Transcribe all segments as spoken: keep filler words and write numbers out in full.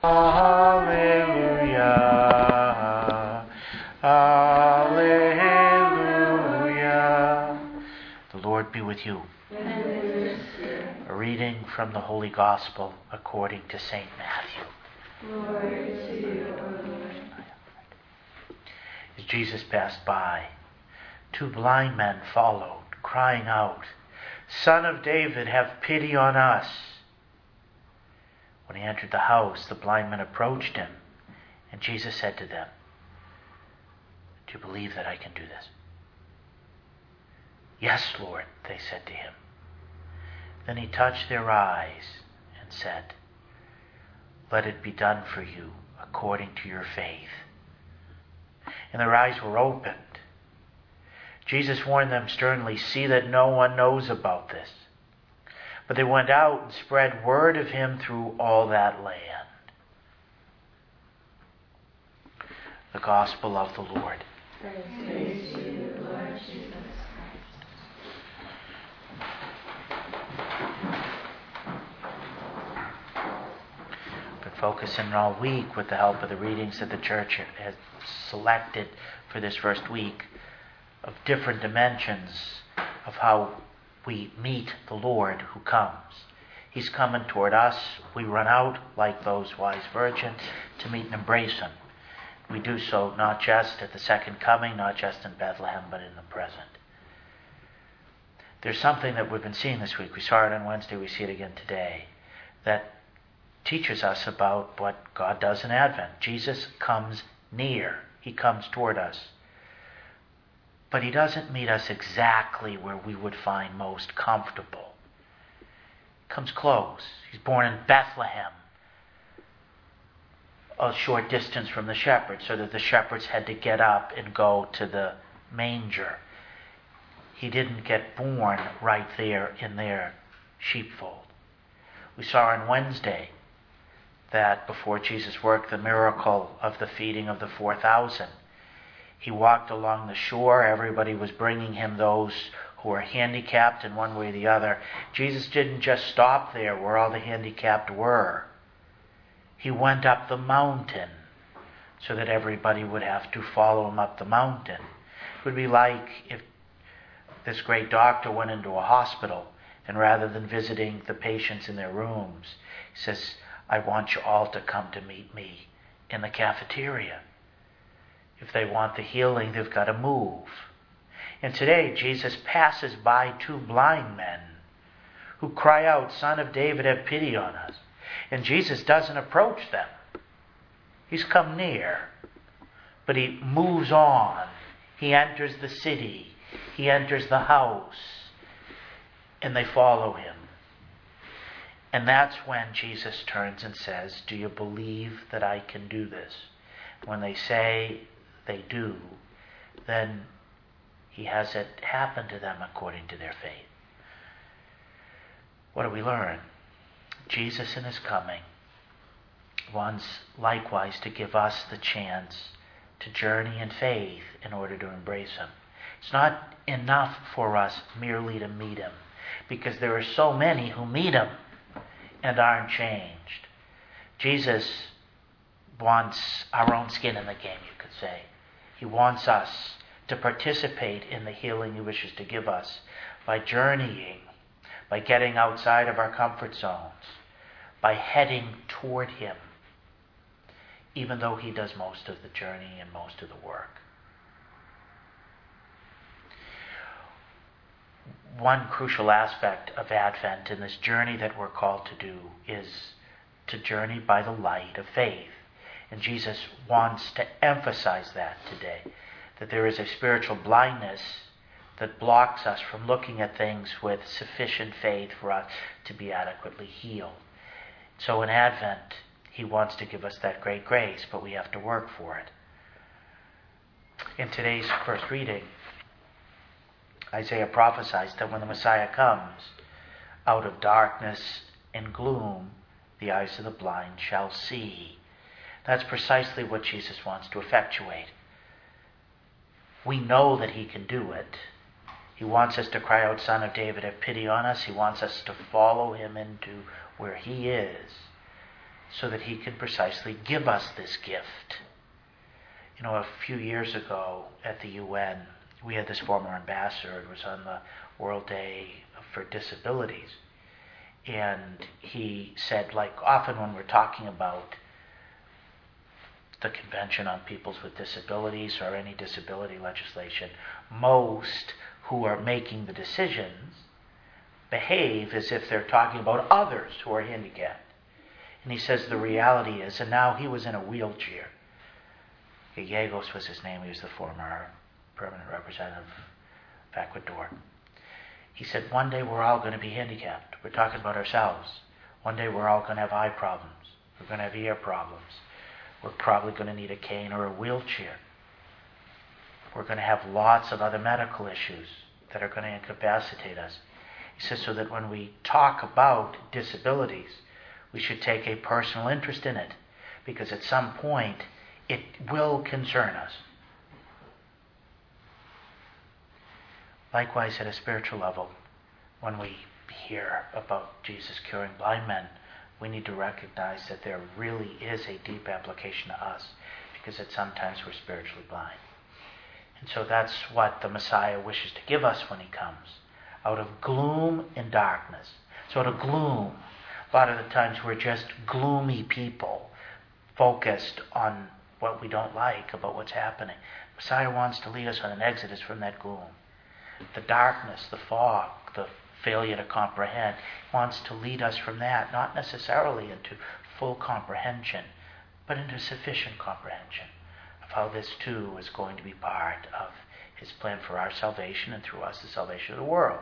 Alleluia. Alleluia. The Lord be with you. And with your spirit. A reading from the Holy Gospel according to Saint Matthew. Glory to you, O Lord. As Jesus passed by, two blind men followed, crying out, "Son of David, have pity on us." When he entered the house, the blind men approached him, and Jesus said to them, "Do you believe that I can do this?" "Yes, Lord," they said to him. Then he touched their eyes and said, "Let it be done for you according to your faith." And their eyes were opened. Jesus warned them sternly, "See that no one knows about this." But they went out and spread word of him through all that land. The Gospel of the Lord. Praise to you, Lord Jesus Christ. Been focusing all week with the help of the readings that the church has selected for this first week of different dimensions of how we meet the Lord who comes. He's coming toward us. We run out like those wise virgins to meet and embrace him. We do so not just at the second coming, not just in Bethlehem, but in the present. There's something that we've been seeing this week. We saw it on Wednesday, we see it again today, that teaches us about what God does in Advent. Jesus comes near. He comes toward us. But he doesn't meet us exactly where we would find most comfortable. He comes close. He's born in Bethlehem, a short distance from the shepherds, so that the shepherds had to get up and go to the manger. He didn't get born right there in their sheepfold. We saw on Wednesday that before Jesus worked the miracle of the feeding of the four thousand, he walked along the shore. Everybody was bringing him those who were handicapped in one way or the other. Jesus didn't just stop there where all the handicapped were. He went up the mountain so that everybody would have to follow him up the mountain. It would be like if this great doctor went into a hospital and rather than visiting the patients in their rooms, he says, "I want you all to come to meet me in the cafeteria." If they want the healing, they've got to move. And today, Jesus passes by two blind men who cry out, "Son of David, have pity on us." And Jesus doesn't approach them. He's come near. But he moves on. He enters the city. He enters the house. And they follow him. And that's when Jesus turns and says, "Do you believe that I can do this?" When they say they do, then he has it happen to them according to their faith. What do we learn? Jesus in his coming wants likewise to give us the chance to journey in faith in order to embrace him. It's not enough for us merely to meet him, because there are so many who meet him and aren't changed. Jesus wants our own skin in the game, you could say. He wants us to participate in the healing he wishes to give us by journeying, by getting outside of our comfort zones, by heading toward him, even though he does most of the journey and most of the work. One crucial aspect of Advent in this journey that we're called to do is to journey by the light of faith. And Jesus wants to emphasize that today, that there is a spiritual blindness that blocks us from looking at things with sufficient faith for us to be adequately healed. So in Advent, he wants to give us that great grace, but we have to work for it. In today's first reading, Isaiah prophesies that when the Messiah comes, out of darkness and gloom, the eyes of the blind shall see. That's precisely what Jesus wants to effectuate. We know that he can do it. He wants us to cry out, "Son of David, have pity on us." He wants us to follow him into where he is. so that he can precisely give us this gift. You know, a few years ago at the U N, we had this former ambassador. It was on the World Day for Disabilities. And he said, like often when we're talking about the Convention on Peoples with Disabilities or any disability legislation, most who are making the decisions behave as if they're talking about others who are handicapped. And he says the reality is, and now he was in a wheelchair. Gallegos was his name. He was the former permanent representative of Ecuador. He said, one day we're all going to be handicapped. We're talking about ourselves. One day we're all going to have eye problems. We're going to have ear problems. We're probably going to need a cane or a wheelchair. We're going to have lots of other medical issues that are going to incapacitate us. He says, so that when we talk about disabilities, we should take a personal interest in it, because at some point it will concern us. Likewise, at a spiritual level, when we hear about Jesus curing blind men, we need to recognize that there really is a deep application to us, because at sometimes we're spiritually blind. And so that's what the Messiah wishes to give us when he comes. Out of gloom and darkness. So out of gloom, a lot of the times we're just gloomy people focused on what we don't like about what's happening. Messiah wants to lead us on an exodus from that gloom. The darkness, the fog, the failure to comprehend, wants to lead us from that, not necessarily into full comprehension, but into sufficient comprehension of how this too is going to be part of his plan for our salvation, and through us the salvation of the world.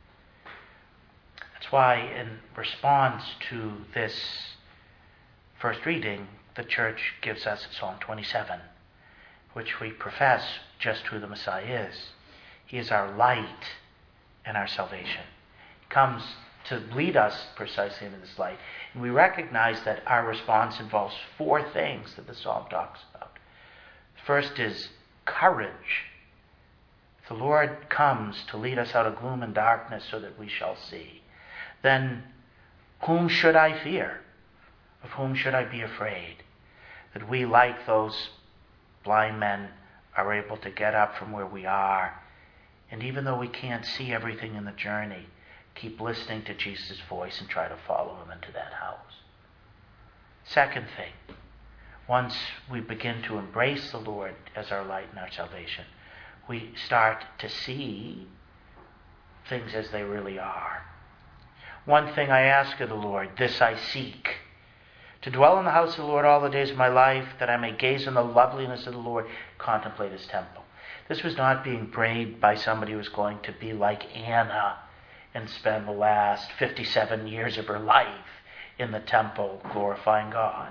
That's why in response to this first reading, the church gives us Psalm twenty-seven, which we profess just who the Messiah is. He is our light and our salvation. He comes to lead us precisely into this light. And we recognize that our response involves four things that the psalm talks about. First is courage. The Lord comes to lead us out of gloom and darkness so that we shall see. Then, whom should I fear? Of whom should I be afraid? That we, like those blind men, are able to get up from where we are, and even though we can't see everything in the journey, keep listening to Jesus' voice and try to follow him into that house. Second thing, once we begin to embrace the Lord as our light and our salvation, we start to see things as they really are. One thing I ask of the Lord, this I seek, to dwell in the house of the Lord all the days of my life, that I may gaze on the loveliness of the Lord, contemplate his temple. This was not being prayed by somebody who was going to be like Anna and spend the last fifty-seven years of her life in the temple glorifying God.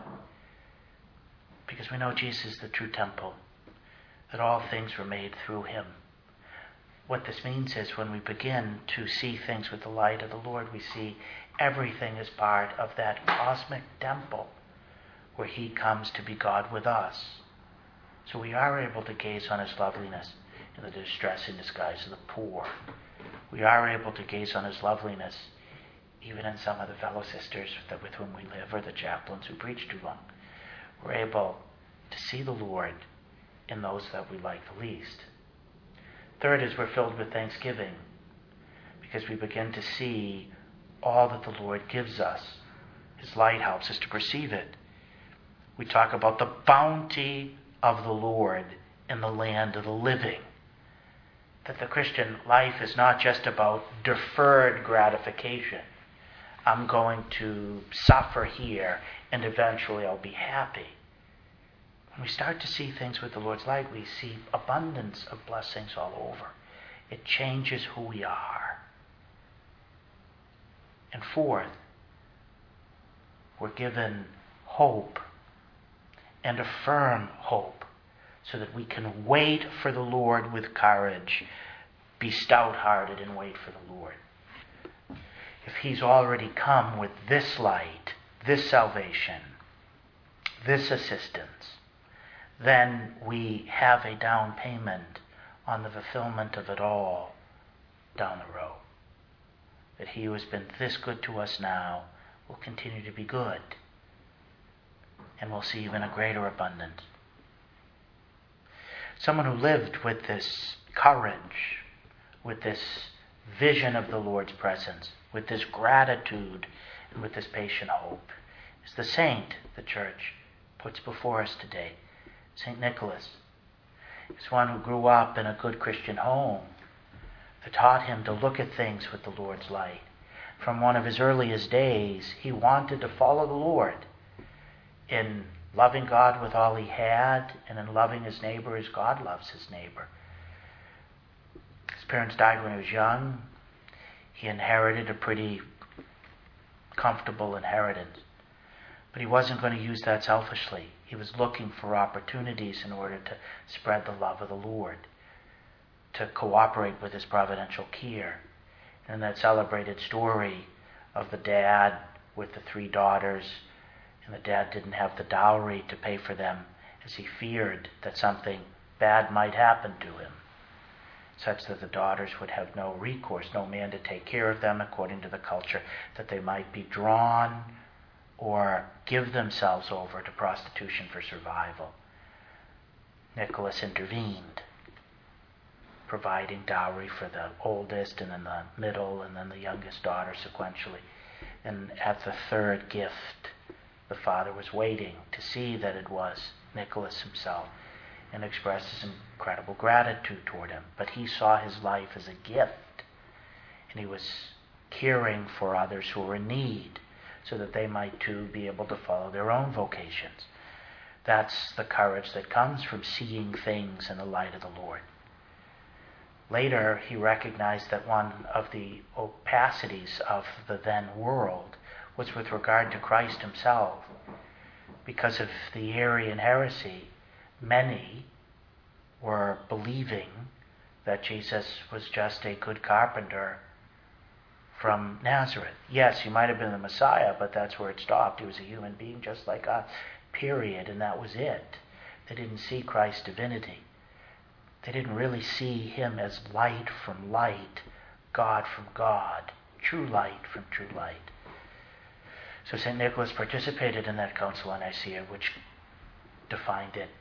Because we know Jesus is the true temple, that all things were made through him. What this means is when we begin to see things with the light of the Lord, we see everything as part of that cosmic temple where he comes to be God with us. So we are able to gaze on his loveliness in the distressing disguise of the poor. We are able to gaze on his loveliness even in some of the fellow sisters that with whom we live, or the chaplains who preach too long. We're able to see the Lord in those that we like the least. Third is we're filled with thanksgiving, because we begin to see all that the Lord gives us. His light helps us to perceive it. We talk about the bounty of the Lord in the land of the living. That the Christian life is not just about deferred gratification. I'm going to suffer here and eventually I'll be happy. When we start to see things with the Lord's light, we see abundance of blessings all over. It changes who we are. And fourth, we're given hope, and a firm hope, so that we can wait for the Lord with courage, be stout-hearted and wait for the Lord. If he's already come with this light, this salvation, this assistance, then we have a down payment on the fulfillment of it all down the road. That he who has been this good to us now will continue to be good. and we'll see even a greater abundance. Someone who lived with this courage, with this vision of the Lord's presence, with this gratitude, and with this patient hope, is the saint the Church puts before us today, Saint Nicholas. He's one who grew up in a good Christian home that taught him to look at things with the Lord's light. From one of his earliest days, he wanted to follow the Lord in loving God with all he had and in loving his neighbor as God loves his neighbor. His parents died when he was young. He inherited a pretty comfortable inheritance. But he wasn't going to use that selfishly. He was looking for opportunities in order to spread the love of the Lord, to cooperate with his providential care. And that celebrated story of the dad with the three daughters, and the dad didn't have the dowry to pay for them as he feared that something bad might happen to him, such that the daughters would have no recourse, no man to take care of them according to the culture, that they might be drawn or give themselves over to prostitution for survival. Nicholas intervened, providing dowry for the oldest and then the middle and then the youngest daughter sequentially. And at the third gift, the father was waiting to see that it was Nicholas himself and expressed his incredible gratitude toward him. But he saw his life as a gift, and he was caring for others who were in need so that they might too be able to follow their own vocations. That's the courage that comes from seeing things in the light of the Lord. Later, he recognized that one of the opacities of the then world was with regard to Christ himself. Because of the Arian heresy, many were believing that Jesus was just a good carpenter from Nazareth. Yes, he might have been the Messiah, but that's where it stopped. He was a human being just like us, period, and that was it. They didn't see Christ's divinity. They didn't really see him as light from light, God from God, true light from true light. So Saint Nicholas participated in that Council of Nicaea, which defined it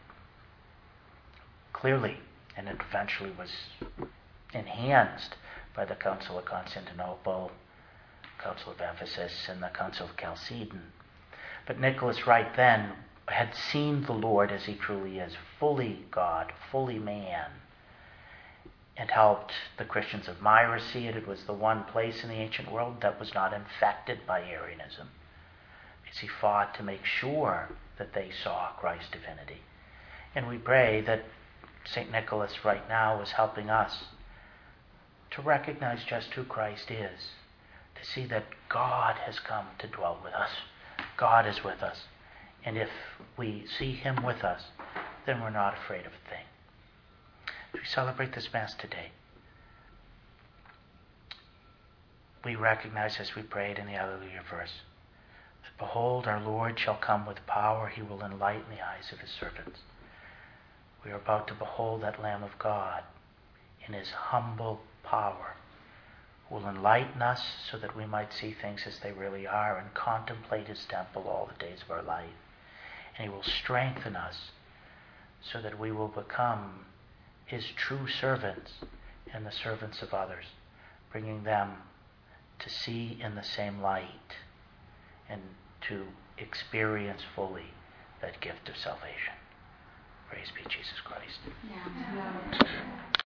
clearly, and it eventually was enhanced by the Council of Constantinople, Council of Ephesus, and the Council of Chalcedon. But Nicholas right then had seen the Lord as he truly is, fully God, fully man, and helped the Christians of Myra see it. It was the one place in the ancient world that was not infected by Arianism, as he fought to make sure that they saw Christ's divinity. And we pray that Saint Nicholas right now is helping us to recognize just who Christ is, to see that God has come to dwell with us. God is with us. And if we see him with us, then we're not afraid of a thing. As we celebrate this Mass today, we recognize, as we prayed in the Alleluia verse, that behold, our Lord shall come with power. He will enlighten the eyes of his servants. We are about to behold that Lamb of God in his humble power, who will enlighten us so that we might see things as they really are and contemplate his temple all the days of our life. And he will strengthen us so that we will become his true servants and the servants of others, bringing them to see in the same light and to experience fully that gift of salvation. Praise be Jesus Christ. Yeah.